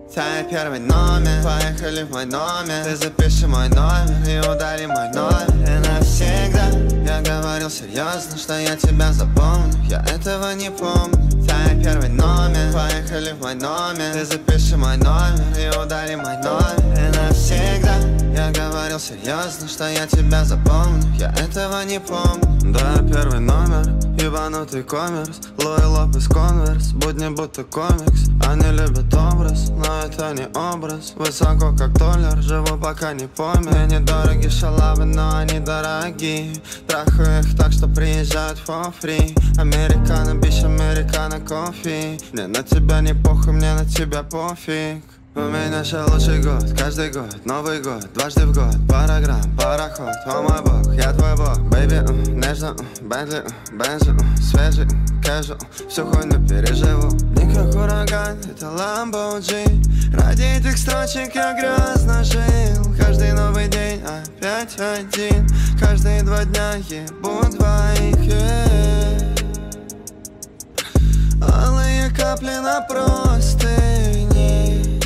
Твой первый номер, поехали в мой номер. Ты запиши мой номер и удали мой номер. И навсегда. Я говорил серьезно, что я тебя запомню. Я этого не помню. Твой первый номер, поехали в мой номер. Ты запиши мой номер и удали мой номер. И навсегда. Я говорил серьезно, что я тебя запомню. Я этого не помню. Да, первый номер, ебанутый коммерс. Лой Лопес Конверс, будни будто комикс. Они любят образ, но это не образ. Высоко как толлер, живу пока не помню. Мне недороги шалавы, но они дорогие. Трахаю их так, что приезжают for free. Американо, бич, американо, кофе. Мне на тебя не похуй, мне на тебя пофиг. У меня же лучший год, каждый год, Новый год, дважды в год. Параграмм, пароход, о мой бог, я твой бог. Бэйби, нежно, Бентли, Бензи, свежий, кэжуал, всю хуйню переживу. Не как ураган, это Lambo-G. Ради этих строчек я грязно жил. Каждый новый день опять один. Каждые 2 дня ебу двоих, алые капли на простыни.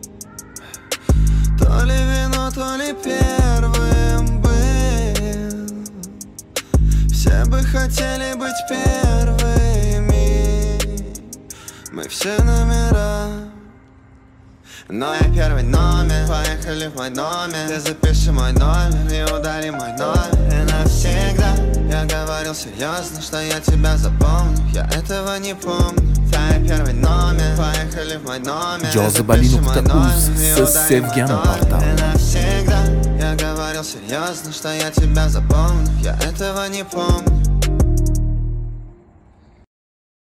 То ли вино, то ли первым был. Все бы хотели быть первыми. Мы все номера. Но я первый номер, поехали в мой номер. Ты запиши мой номер и удали мой номер. И навсегда. Я говорил серьезно, что я тебя запомню. Я этого не помню. Твой первый номер, поехали в мой номер. Jazzybalino.uz с Sevgianem Partal. И навсегда. Я говорил серьезно, что я тебя запомню. Я этого не помню.